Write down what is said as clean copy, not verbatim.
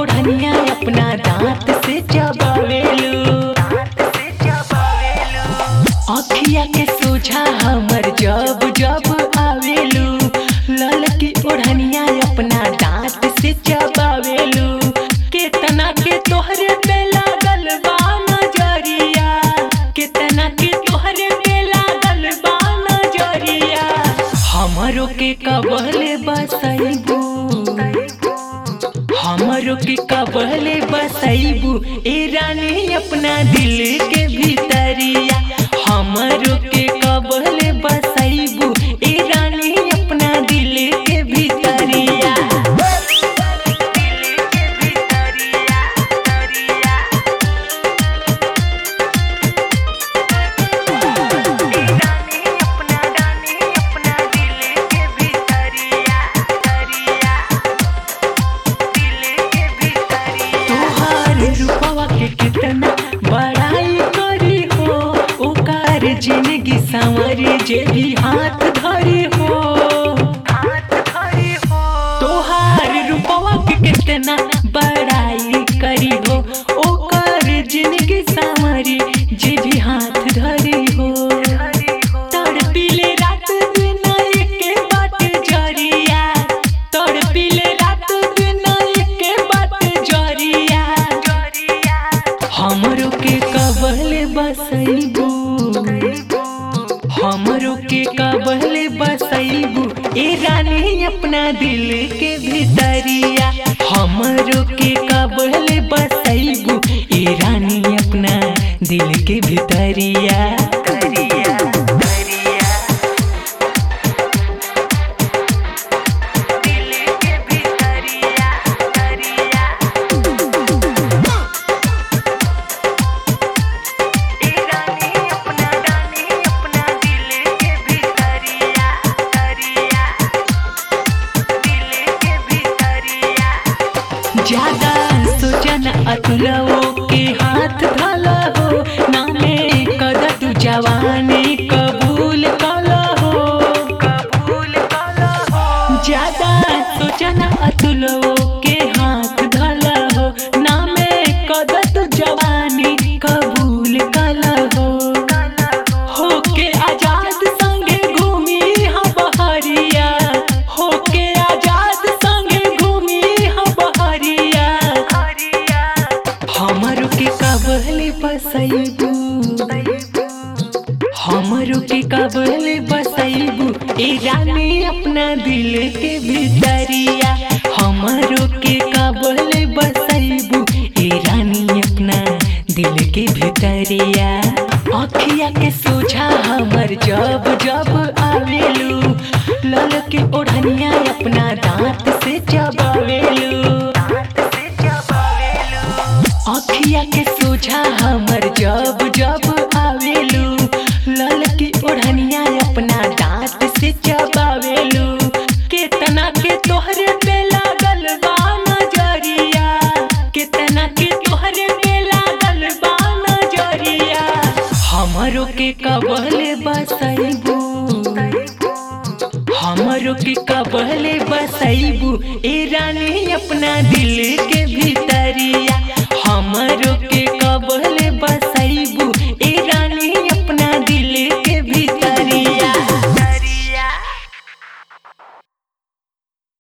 ओढ़निया अपना दांत से चबावेलू। अखिया के सोझा हमर जब जब आवेलू, ललकी ओढ़निया अपना दांत से चबावेलू। केतना के तोहरे पे लागल बा नजरिया, केतना के तोहरे पे लागल बा नजरिया। हमरो के कबले बसैबू, हमरो के कबले बसैबू ए रानी अपना दिल के भीतरिया। हमरो के कबले बसैबू ए रानी अपना दिल के भीतरिया। कितना बड़ाई करी हो ओकर जिंदगी संवरी जे भी हाथ धरी हो। तोहार रूपवा के कितना बड़ाई करी हो ओकर जिंदगी संवरी जे भी हाथ धरी हो। तड़पिले रात दिन एके बात जरिया, तड़पिले रात दिन एके बात जरिया। हमरो के कबले बसैबू, हमरो के कबले बसैबू ए रानी अपना दिल के भीतरिया। हमरो के कबले बसैबू ए रानी अपना दिल के भीतरिया। ज्यादा सोचन अतुलवो के हाथ धला हो, नामे कद तू जवानी कबूल कला हो। ज्यादा सोचन अतुलवो के हाथ धला हो, नामे कद तू जवानी कबूल कला हो। होके आजाद संगे घूमी हम बहरिया, होके आजाद संगे घूमी हम बहरिया। हमरो के कबले बसैबू, हमरो के कबले बसैबू ए रानी अपना दिल के भीतरिया। हमरो के कबले बसैबू ए रानी अपना दिल के भीतरिया। अखिया के सोझा हमर जब जब आवेलू, ललकी ओढ़निया अपना दांत से चबावेलू। अखिया के सोझा हमर जब जब आवेलू, ललकी ओढ़निया अपना दांत से चबावेलू। केतना के तोहरे पे लागल बा नजरिया, केतना के तोहरे पे लागल बा नजरिया। हमरो के कबले बसैबू, हमरो के कबले बसैबू ए रानी अपना दिल के